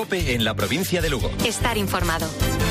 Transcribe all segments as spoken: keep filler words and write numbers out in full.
COPE en la provincia de Lugo. Estar informado.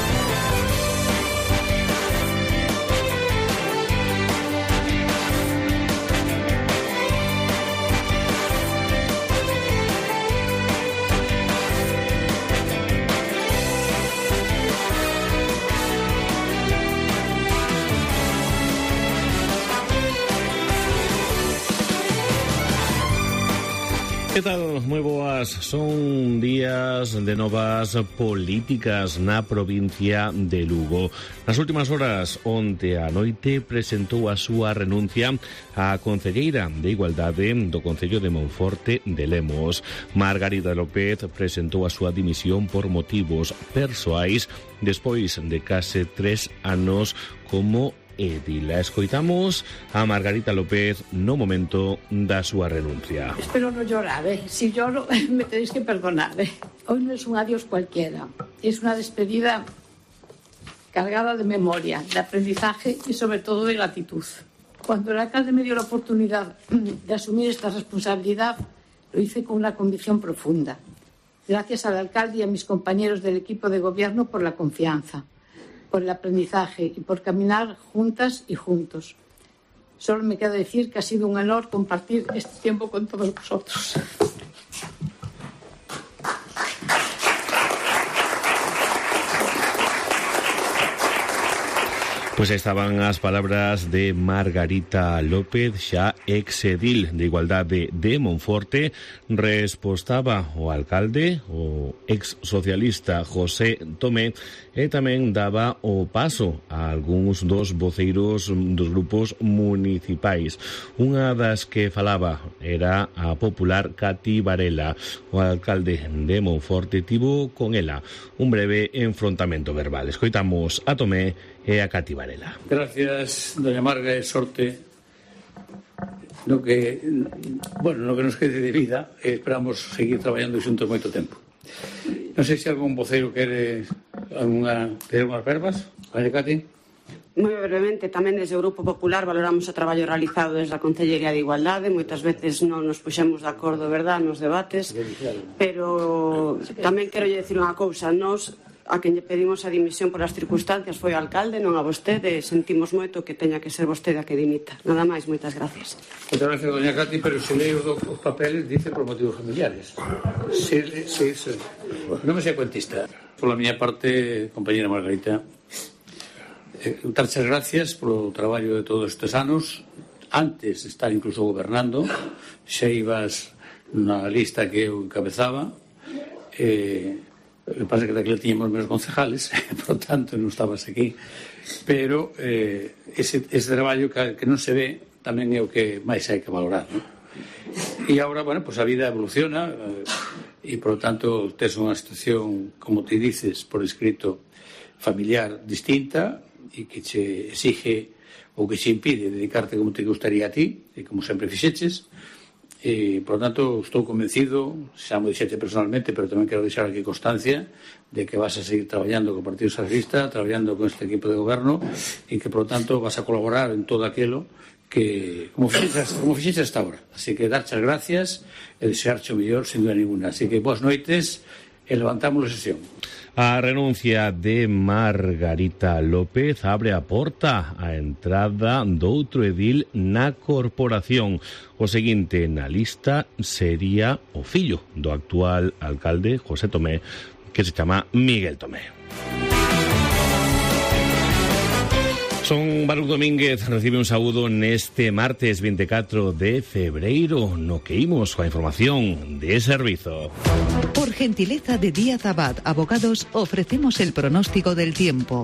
Que tal? Moi boas. Son días de novas políticas na provincia de Lugo. Nas últimas horas, onte á noite, presentou a súa renuncia a concelleira de Igualdade do Concello de Monforte de Lemos. Margarita López presentou a súa dimisión por motivos persoais despois de case tres anos como edila. Escoitamos a Margarita López no momento da súa renuncia. Espero no llorar, eh? Si lloro me tenéis que perdonar, eh? Hoy no es un adiós cualquiera, es una despedida cargada de memoria, de aprendizaje y sobre todo de gratitud. Cuando el alcalde me dio la oportunidad de asumir esta responsabilidad, lo hice con una convicción profunda. Gracias al alcalde y a mis compañeros del equipo de gobierno por la confianza, por el aprendizaje y por caminar juntas y juntos. Solo me queda decir que ha sido un honor compartir este tiempo con todos vosotros. Pois estaban as palabras de Margarita López, xa exedil de Igualdade de Monforte. Respostaba o alcalde, o ex socialista José Tomé, e tamén daba o paso a algúns dos voceiros dos grupos municipais. Unha das que falaba era a popular Cati Varela. O alcalde de Monforte tivo con ela un breve enfrontamento verbal. Escoitamos a Tomé e a Cati Varela. Gracias, doña Marga, e sorte no que, bueno, no que nos quede de vida, e esperamos seguir traballando xuntos moito tempo. Non sei se algún voceiro quere alguna, quere unhas verbas. Vale, Cati? Moi brevemente, tamén desde o Grupo Popular valoramos o traballo realizado desde a Concellería de Igualdade. Moitas veces non nos puxemos de acordo, verdad, nos debates, pero tamén quero dicir unha cousa. Nos a quen lle pedimos a dimisión por as circunstancias foi o alcalde, non a vostede, e sentimos moito que teña que ser vostede a que dimita. Nada máis, moitas gracias. Moitas gracias, doña Cati, pero se leio os papeles dice por motivos familiares. Se, se, se, non me sei cuentista. Por la miña parte, compañera Margarita, eh, darche gracias polo traballo de todos estes anos. Antes de estar incluso gobernando, xa ibas na lista que eu encabezaba, eh, o que pasa é que daquela tiñamos menos concejales, por tanto non estabas aquí, pero eh, ese, ese traballo que, que non se ve tamén é o que máis hai que valorar, non? E agora, bueno, pues a vida evoluciona eh, e por tanto tes unha situación, como te dices por escrito, familiar distinta e que che exige ou que che impide dedicarte como te gustaría a ti e como sempre fixeches. E, por tanto, estou convencido, xa mo dixete personalmente, pero tamén quero deixar aquí constancia de que vas a seguir traballando co Partido Socialista, traballando con este equipo de goberno e que, por tanto, vas a colaborar en todo aquilo que, como fixeches, como fixeches hasta ahora. Así que, darche as gracias e desearche o mellor, sin dúda ninguna. Así que, boas noites e levantamos a sesión. A renuncia de Margarita López abre a porta á entrada doutro edil na corporación. O seguinte na lista sería o fillo do actual alcalde José Tomé, que se chama Miguel Tomé. Son Baruch Domínguez, recibe un saúdo neste martes veinticuatro de febreiro, no que imos coa información de servizo. Por gentileza de Díaz Abad Abogados, ofrecemos el pronóstico del tiempo.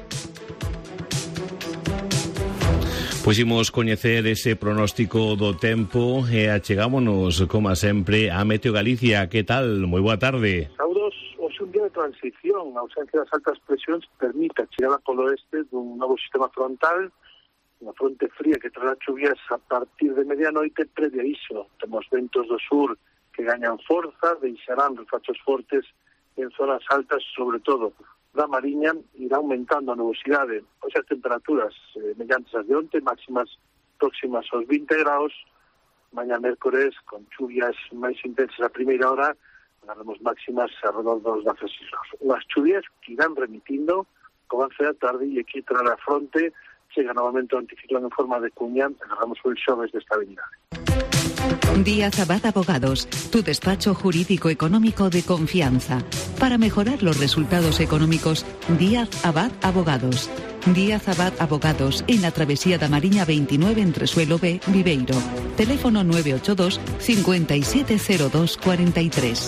Pois imos coñecer ese pronóstico do tempo e achegámonos, como sempre, a Meteo Galicia. Que tal? Moi boa tarde. Saudos. Hoxe un día de transición. A ausencia das altas presións permite a chegada polo oeste dun novo sistema frontal, unha fronte fría que trará chuvias a partir de medianoite. Previa iso, temos ventos do sur que gañan forza, deixarán refachos fortes en zonas altas, sobre todo da Mariña. Irá aumentando a nubosidade. Hoxe as temperaturas eh, mediantes as de onte, máximas próximas aos vinte graus. Mañá mércores, con chuvias máis intensas a primeira hora, ganamos máximas alrededor dos dezasseis graus. Unhas chuvias que irán remitindo co avance da tarde e aquí tra a fronte chega novamente o anticiclón en forma de cuña, agarramos o xoves de estabilidade. Díaz Abad Abogados, tu despacho jurídico económico de confianza. Para mejorar los resultados económicos, Díaz Abad Abogados. Díaz Abad Abogados, en la Travesía da Mariña veintinueve entre Suelo B, Viveiro. Teléfono nueve ocho dos, cinco siete cero dos cuatro tres.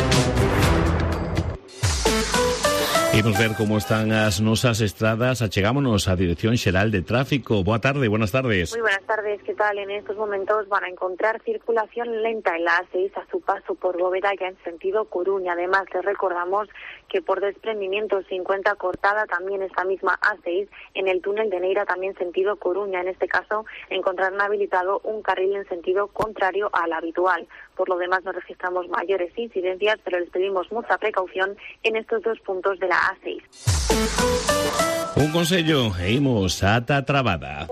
Imos ver como están as nosas estradas. Achegámonos á Dirección Xeral de Tráfico. Boa tarde, buenas tardes. Muy buenas tardes, ¿qué tal? En estos momentos van a encontrar circulación lenta en la A seis a su paso por Bóveda ya en sentido Coruña. Además, les recordamos que por desprendimiento se encuentra cortada también esta misma A seis en el túnel de Neira, también sentido Coruña. En este caso, encontrarán habilitado un carril en sentido contrario al habitual. Por lo demás, no registramos mayores incidencias, pero les pedimos mucha precaución en estos dos puntos de la A seis. Un consello e imos ata Trabada.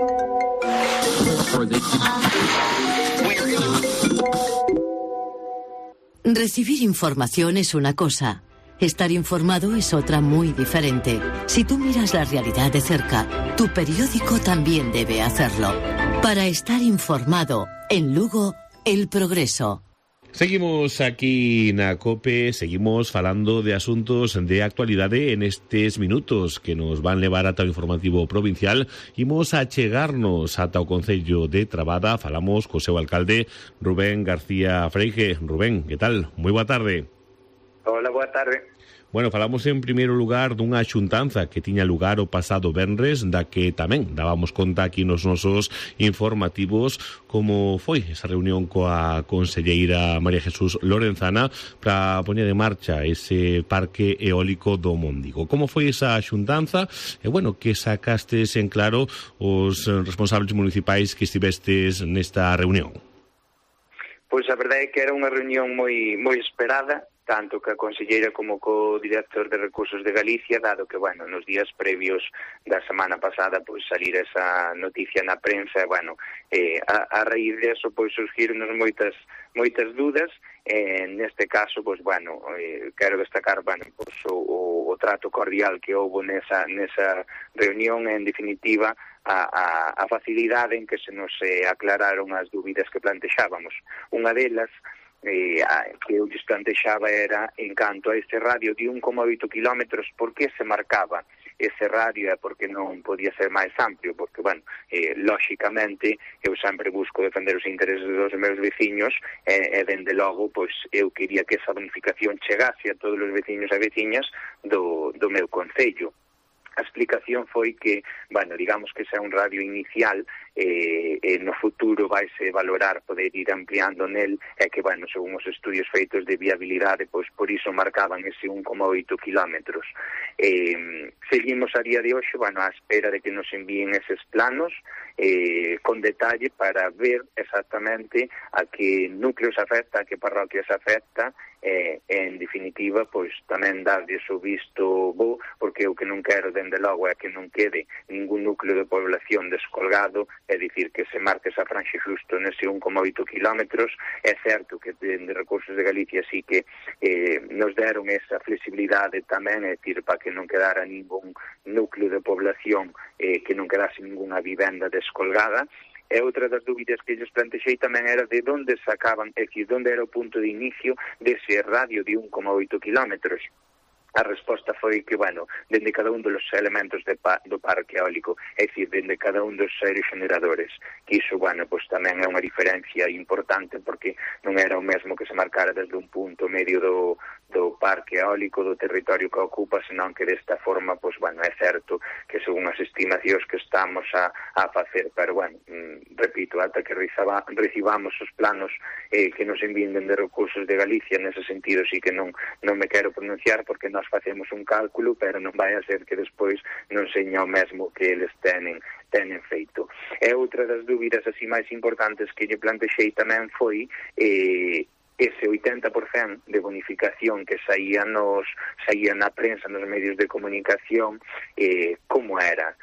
Recibir información es una cosa, estar informado es otra muy diferente. Si tú miras la realidad de cerca, tu periódico también debe hacerlo. Para estar informado, en Lugo, El Progreso. Seguimos aquí na COPE, seguimos falando de asuntos de actualidade en estes minutos que nos van levar ata o informativo provincial. Imos a chegarnos ata o Concello de Trabada. Falamos co seu alcalde, Rubén García Freige. Rubén, que tal? Moi boa tarde. Hola, boa tarde. Bueno, falamos en primeiro lugar dunha xuntanza que tiña lugar o pasado venres, da que tamén dábamos conta aquí nos nosos informativos como foi esa reunión coa conselleira María Jesús Lorenzana para poñer en marcha ese parque eólico do Mondigo. Como foi esa xuntanza? E, bueno, que sacastes en claro os responsables municipais que estivestes nesta reunión? Pois a verdade é que era unha reunión moi moi esperada, tanto que a conselleira como co director de Recursos de Galicia, dado que, bueno, nos días previos da semana pasada, pois, salir esa noticia na prensa, bueno, eh, a, a raíz de eso, pois, surgironos moitas moitas dudas, eh, neste caso, pois, bueno, eh, quero destacar, bueno, pois, o, o trato cordial que houve nesa, nesa reunión, en definitiva, a, a, a facilidade en que se nos eh, aclararon as dúbidas que plantexábamos. Unha delas, Eh, que eu lles plantexaba era en canto a este radio de un coma oito kilómetros, por que se marcaba ese radio e por que non podía ser máis amplio, porque, bueno, eh, lóxicamente eu sempre busco defender os intereses dos meus veciños e, e dende logo, pois, eu quería que esa bonificación chegase a todos os veciños e veciñas do, do meu concello. A explicación foi que, bueno, digamos que ese é un radio inicial, eh, eh, no futuro vaise valorar poder ir ampliando nel, e que, bueno, según os estudios feitos de viabilidade, pois por iso marcaban ese un coma oito kilómetros. Eh, seguimos a día de hoxe, bueno, á espera de que nos envíen eses planos eh, con detalle para ver exactamente a que núcleos afecta, a que parroquias afecta, e, en definitiva, pois tamén darlles o visto bo, porque o que non quero, dende logo, é que non quede ningún núcleo de población descolgado, é dicir, que se marque esa franxe xusto nese un coma oito kilómetros. É certo que dende Recursos de Galicia sí que eh, nos deron esa flexibilidade tamén, é dicir, para que non quedara ningún núcleo de población, eh, que non quedase ninguna vivenda descolgada. E outra das dúbidas que lles plantexei tamén era de onde sacaban, é dicir, onde era o punto de inicio dese radio de un coma oito kilómetros. A resposta foi que, bueno, dende cada un dos elementos de pa, do parque eólico, é dicir, dende cada un dos aerogeneradores, que iso, bueno, pois tamén é unha diferencia importante, porque non era o mesmo que se marcara desde un punto medio do, do parque eólico, do territorio que ocupa, senón que desta forma, pois, bueno, é certo que según as estimacións que estamos a, a facer, pero, bueno, mm, repito, ata que recibamos, recibamos os planos eh, que nos envíen dende Recursos de Galicia, nese sentido sí que non, non me quero pronunciar, porque nós facemos un cálculo, pero non vai a ser que despois non seña o mesmo que eles tenen, tenen feito. E outra das dúbidas así máis importantes que lle plantexei tamén foi eh, ese oitenta por cento de bonificación que saía, nos, saía na prensa, nos medios de comunicación, eh, como era.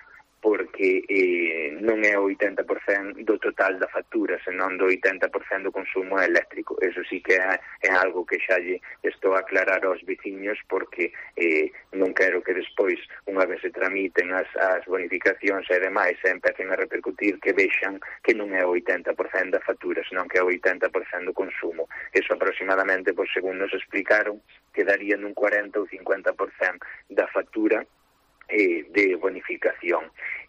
porque eh, non é o oitenta por cento do total da factura, senón do oitenta por cento do consumo eléctrico. Eso sí que é, é algo que xa lle estou a aclarar aos veciños, porque eh, non quero que despois, unha vez se tramiten as, as bonificacións e demais, se empecen a repercutir, que vexan que non é o oitenta por cento da factura, senón que é o oitenta por cento do consumo. Eso aproximadamente, pois, según nos explicaron, quedaría nun cuarenta ou cincuenta por cento da factura eh, de bonificación.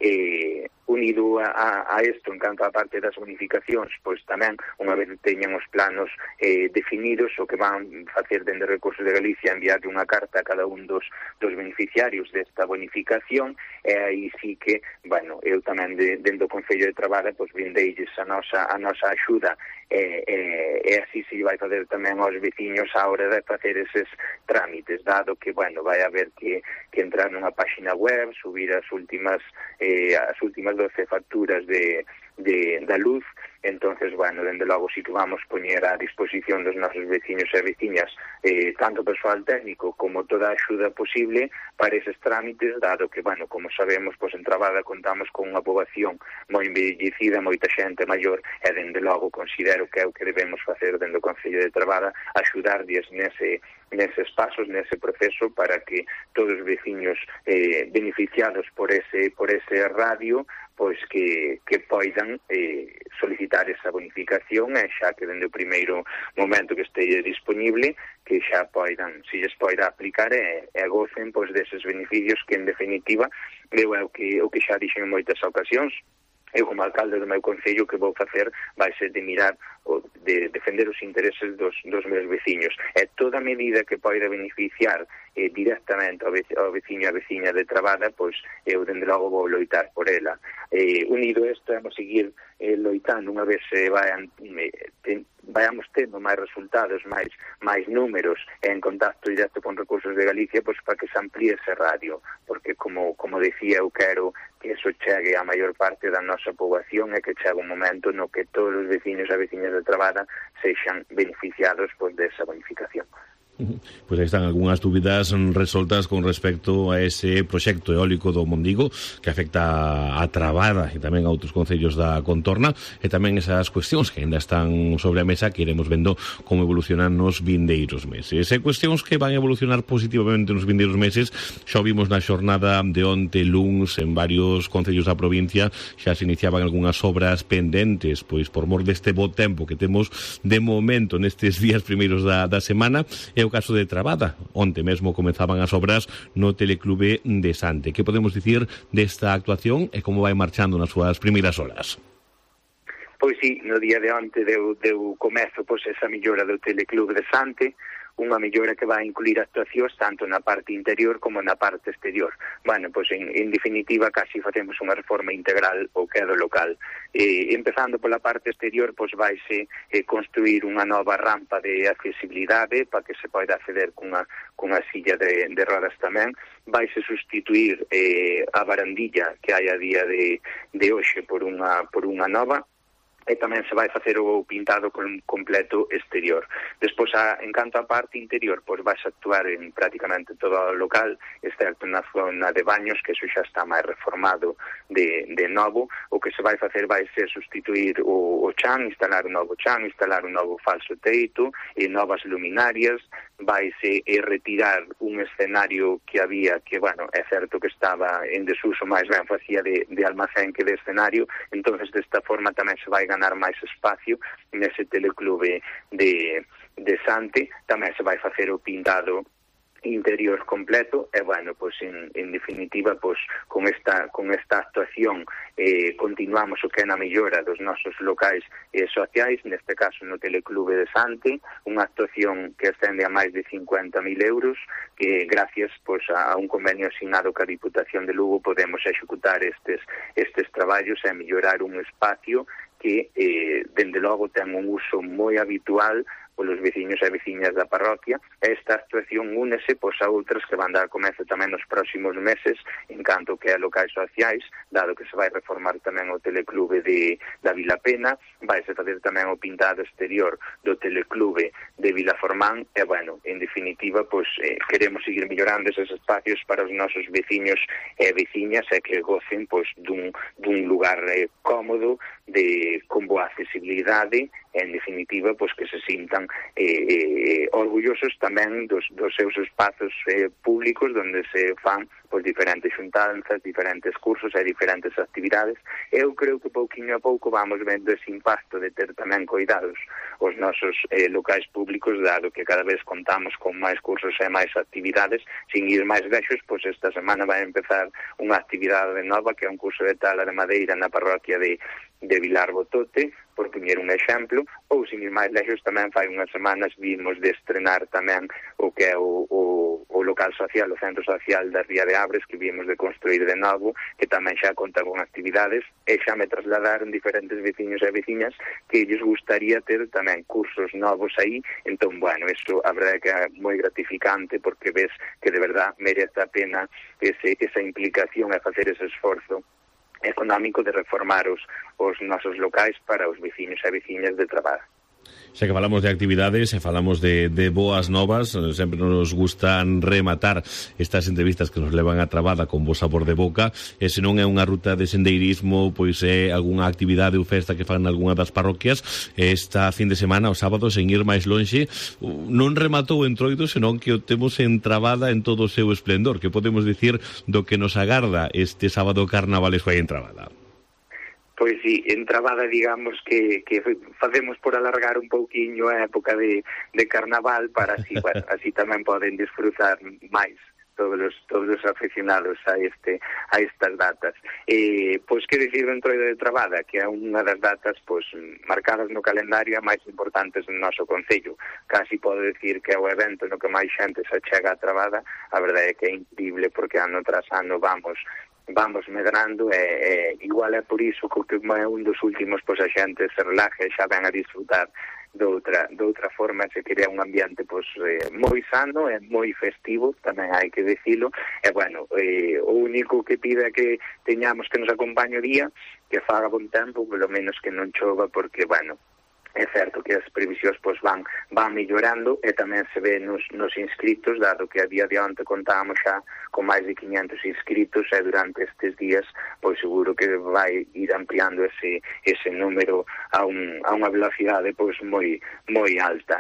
Eh, unido a, a isto, en canto a parte das bonificacións, pois tamén, unha vez teñan os planos eh, definidos, o que van facer dende Recursos de Galicia, enviarle unha carta a cada un dos, dos beneficiarios desta bonificación, e aí sí que, bueno, eu tamén de, dentro do Concello de Trabada, pois vindeilles a nosa, a nosa axuda, e, e, e así se vai fazer tamén aos veciños a hora de facer eses trámites, dado que, bueno, vai haber que, que entrar nunha página web, subir as últimas eh, as últimas doce facturas de, de, da luz. Entonces, bueno, dende logo si que vamos poñer a disposición dos nosos veciños e veciñas eh, tanto persoal técnico como toda a axuda posible para eses trámites, dado que, bueno, como sabemos, pois en Trabada contamos con unha poboación moi envellecida, moita xente maior, e dende logo considero que é o que debemos facer dende o Concello de Trabada, axudarlles nese, neses pasos, nese proceso, para que todos os veciños eh, beneficiados por ese, por ese radio, pois que, que poidan eh, solicitar esa bonificación, e xa que dende o primeiro momento que esteja disponible, que xa poidan, se lles poida aplicar e, e gocen pois deses beneficios que, en definitiva, eu é o que, o que xa dixen en moitas ocasións. Eu, como alcalde do meu concello, que vou facer vai ser de mirar, o, de defender os intereses dos, dos meus veciños. E toda medida que poida beneficiar eh, directamente ao, ve, ao veciño e a veciña de Trabada, pois eu, dende logo, vou loitar por ela. Eh, unido a isto, vamos seguir eh, loitando unha vez se vayan, eh, ten, vayamos tendo máis resultados, máis, máis números en contacto directo con Recursos de Galicia, pois para que se amplíe ese radio, porque, como, como decía, eu quero que eso chegue a maior parte da nosa poboación e que chegue un momento no que todos os veciños e veciñas de Trabada sexan beneficiados pois desa bonificación. Pois aí están algunhas dúbidas resoltas con respecto a ese proxecto eólico do Mondigo que afecta a Trabada e tamén a outros concellos da contorna, e tamén esas cuestións que ainda están sobre a mesa que iremos vendo como evolucionan nos vindeiros meses. E cuestións que van evolucionar positivamente nos vindeiros meses xa vimos na xornada de onte luns en varios concellos da provincia, xa se iniciaban algunhas obras pendentes, pois por mor deste bo tempo que temos de momento nestes días primeiros da, da semana. E o caso de Trabada, onte mesmo comenzaban as obras no Teleclube de Sante. Que podemos dicir desta actuación e como vai marchando nas súas primeiras horas? Pois sí, no día de onte deu, deu comezo pois, esa millora do Teleclube de Sante, unha mellora que vai incluir actuacións tanto na parte interior como na parte exterior. Bueno, pois en, en definitiva casi facemos unha reforma integral ao que é do local. Eh, empezando pola parte exterior, pois vaise eh, construir unha nova rampa de accesibilidade para que se poida acceder cunha, cunha silla de, de rodas tamén. Vaise sustituir eh, a barandilla que hai a día de, de hoxe por unha, por unha nova, e tamén se vai facer o pintado con completo exterior. Despois, a, en canto á parte interior, pois vais actuar en prácticamente todo o local, excepto na zona de baños, que eso xa está máis reformado de, de novo. O que se vai facer vai ser sustituir o, o chan, instalar un novo chan, instalar un novo falso teito, e novas luminarias, vaise e retirar un escenario que había, que, bueno, é certo que estaba en desuso, máis ben facía de, de almacén que de escenario. Entonces, desta forma tamén se vai ganar máis espacio nese Teleclube de, de Sante. Tamén se vai facer o pintado interior completo e, bueno, pois en, en definitiva, pois con esta con esta actuación eh, continuamos o que é na mellora dos nosos locais eh, sociais, neste caso no Teleclube de Sante, unha actuación que ascende a máis de cincuenta mil euros, que gracias pois a un convenio asignado ca Diputación de Lugo podemos executar estes estes traballos e mellorar un espacio que, eh, dende logo, ten un uso moi habitual polos veciños e veciñas da parroquia. Esta actuación únese pois a outras que van dar comezo tamén nos próximos meses en canto que a locais sociais, dado que se vai reformar tamén o teleclube de, da Vila Pena, vai se fazer tamén o pintado exterior do teleclube de Vilaformán e, bueno, en definitiva, pois eh, queremos seguir mellorando eses espacios para os nosos veciños e veciñas e que gocen pois dun, dun lugar eh, cómodo, de con boa accesibilidade e, en definitiva, pois que se sintan eh, eh, orgullosos tamén dos, dos seus espazos eh, públicos onde se fan pois diferentes xuntanzas, diferentes cursos e diferentes actividades. Eu creo que pouquinho a pouco vamos vendo ese impacto de ter tamén cuidados os nosos eh, locais públicos, dado que cada vez contamos con máis cursos e máis actividades. Sin ir máis lexos, pois esta semana vai empezar unha actividade nova que é un curso de tala de madeira na parroquia de de Vilar Botote, por poñer un exemplo, ou sin ir máis lexos tamén fai unhas semanas vimos de estrenar tamén o que é o, o, o local social, o centro social da Ría de Abres, que vimos de construir de novo, que tamén xa conta con actividades, e xa me trasladaron diferentes veciños e veciñas que lles gustaría ter tamén cursos novos aí. Entón, bueno, eso a verdade que é moi gratificante porque ves que de verdad merece a pena ese, esa implicación e facer ese esforzo económico de reformar os, os nosos locais para os veciños e veciñas de Trabada. Xa que falamos de actividades e falamos de, de boas novas, sempre nos gustan rematar estas entrevistas que nos levan a Trabada con bo sabor de boca, e se non é unha ruta de sendeirismo, pois é algunha actividade ou festa que fan algunha das parroquias. Esta fin de semana, o sábado, sen ir máis lonxe, non rematou o Entroido, senón que o temos en Trabada en todo o seu esplendor. Que podemos dicir do que nos agarda este sábado carnavales foi en Trabada? Pois sí, en Trabada, digamos que, que facemos por alargar un pouquiño a época de, de carnaval para así, bueno, así tamén poden disfrutar máis todos os, todos os aficionados a este a estas datas. Eh, pois que dicir dentro de Trabada, que é unha das datas pois marcadas no calendario máis importantes do noso concello. Casi podo dicir que é o evento no que máis xente se chega a Trabada. A verdade é que é increíble porque ano tras ano vamos vamos medrando e, e igual é por iso que é un dos últimos pois a xente se relaxa e xa ven a disfrutar de outra, de outra forma, se crea un ambiente pois eh, moi sano e moi festivo, tamén hai que dicilo. E bueno, eh, o único que pide é que teñamos que nos acompañe o día, que faga bon tempo, polo menos que non chova, porque bueno, é certo que as previsións pois van van mellorando e tamén se ve nos, nos inscritos, dado que a día de onte contábamos xa con máis de quinhentos inscritos e durante estes días pois seguro que vai ir ampliando ese ese número a, un, a unha velocidade pois moi moi alta.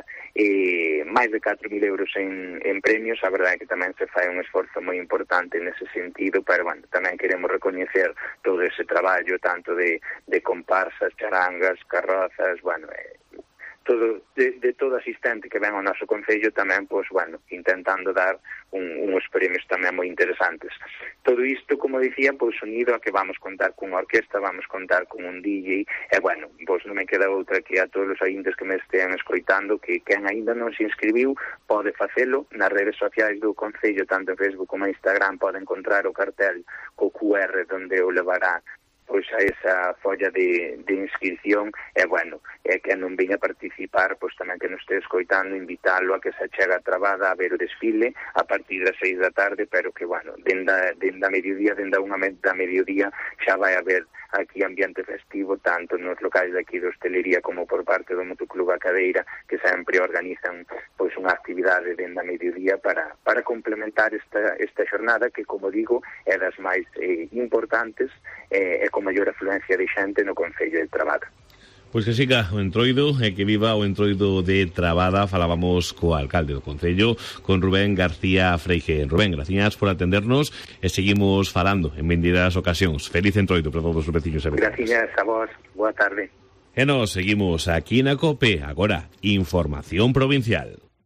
E máis de catro mil euros en, en premios, a verdade é que tamén se fai un esforzo moi importante nese sentido, pero bueno, tamén queremos recoñecer todo ese traballo tanto de, de comparsas, charangas, carrozas, bueno, eh, todo de, de todo asistente que ven ao noso concello tamén, pois, bueno, intentando dar un, uns premios tamén moi interesantes. Todo isto, como dicía, pois unido a que vamos contar cunha orquesta, vamos contar con un D J, e, bueno, pois non me queda outra que a todos os ointes que me estean escoitando, que quen aínda non se inscribiu pode facelo nas redes sociais do concello, tanto en Facebook como en Instagram, pode encontrar o cartel co Q R donde o levará pois a esa folla de, de inscripción. E bueno, é que non venha a participar, pois tamén que nos este escoitando, invitalo a que se chega a Trabada a ver o desfile a partir das seis da tarde, pero que bueno, denda, denda mediodía, denda unha da mediodía xa vai haber aquí ambiente festivo, tanto nos locais de aquí de hostelería como por parte do Motoclub A Cadeira, que sempre organizan pois unha actividade denda mediodía para, para complementar esta, esta xornada que, como digo, é das máis eh, importantes e eh, con maior afluencia de xente no Concello de Trabada. Pois que siga o Entroido e que viva o Entroido de Trabada. Falábamos co alcalde do Concello, con Rubén García Freije. Rubén, gracias por atendernos e seguimos falando en vendidas ocasións. Feliz Entroido para todos os veciños e vecinas. Gracias a vos, boa tarde. E nos seguimos aquí na COPE. Agora, información provincial.